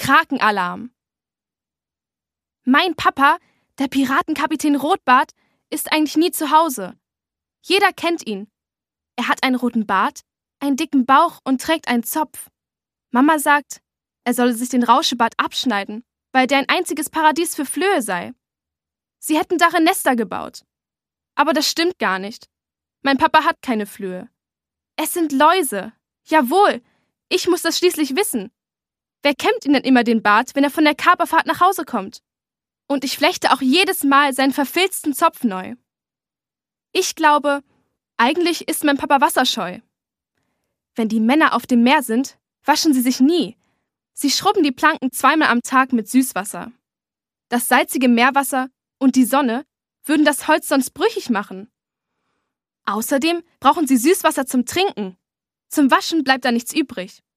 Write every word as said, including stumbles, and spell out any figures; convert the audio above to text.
Krakenalarm. Mein Papa, der Piratenkapitän Rotbart, ist eigentlich nie zu Hause. Jeder kennt ihn. Er hat einen roten Bart, einen dicken Bauch und trägt einen Zopf. Mama sagt, er solle sich den Rauschebart abschneiden, weil der ein einziges Paradies für Flöhe sei. Sie hätten darin Nester gebaut. Aber das stimmt gar nicht. Mein Papa hat keine Flöhe. Es sind Läuse. Jawohl, ich muss das schließlich wissen. Wer kämmt ihm denn immer den Bart, wenn er von der Kaperfahrt nach Hause kommt? Und ich flechte auch jedes Mal seinen verfilzten Zopf neu. Ich glaube, eigentlich ist mein Papa wasserscheu. Wenn die Männer auf dem Meer sind, waschen sie sich nie. Sie schrubben die Planken zweimal am Tag mit Süßwasser. Das salzige Meerwasser und die Sonne würden das Holz sonst brüchig machen. Außerdem brauchen sie Süßwasser zum Trinken. Zum Waschen bleibt da nichts übrig.